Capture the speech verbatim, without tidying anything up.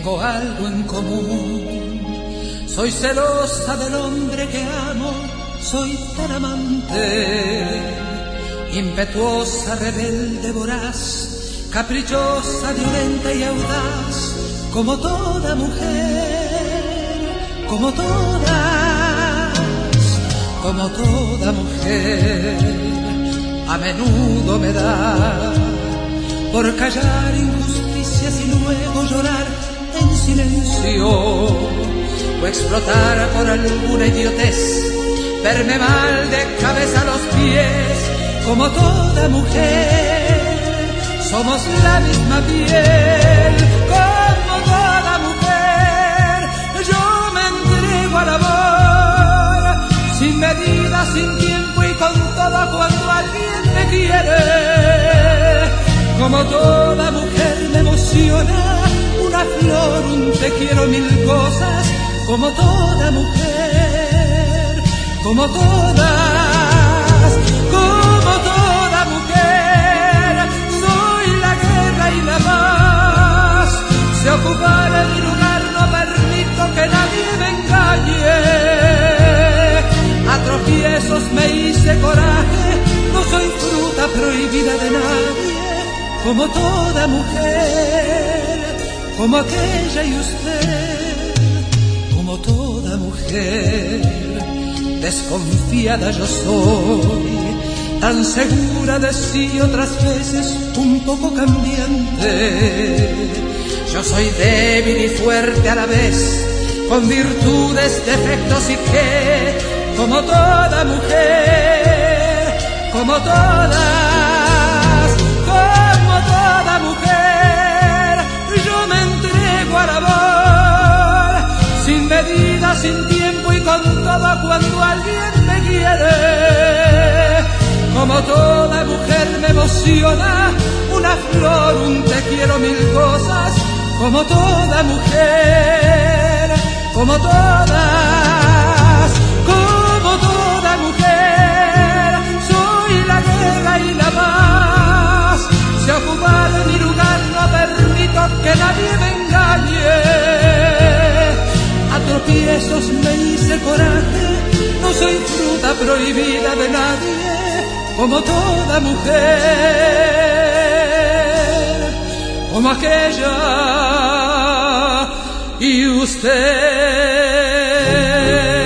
tengo algo en común. Soy celosa del hombre que amo, soy tan amante, impetuosa, rebelde, voraz, caprichosa, violenta y audaz, como toda mujer, como todas, como toda mujer. A menudo me da por callar injusticias y luego llorar en silencio, o explotar por alguna idiotez, verme mal de cabeza a los pies, como toda mujer. Somos la misma piel, como toda mujer. Yo me entrego al amor, sin medida, sin tiempo y con todo cuando alguien me quiere. Como toda mujer me emociona una flor, un te quiero, mil cosas. Como toda mujer, como todas, como toda mujer. Soy la guerra y la paz. Se ocupará mi lugar, no permito que nadie me engañe. A tropiezos me hice coraje, no soy fruta prohibida de nadie. Como toda mujer, como aquella y usted, como toda mujer. Desconfiada yo soy, tan segura de sí, otras veces un poco cambiante. Yo soy débil y fuerte a la vez, con virtudes, defectos y qué, como toda mujer, como todas, como toda mujer. Yo me entrego al amor, sin medida, sin tiempo y con todo cuando alguien me quiere. Como toda mujer me emociona una flor, un te quiero, mil cosas. Como toda mujer, como todas, como toda mujer. Soy la guerra y la paz. Se ocupar de mi lugar, no permito que nadie me engañe. A tropiezos me hice coraje, no soy fruta prohibida de nadie. Como toda mujer, como aquella y usted.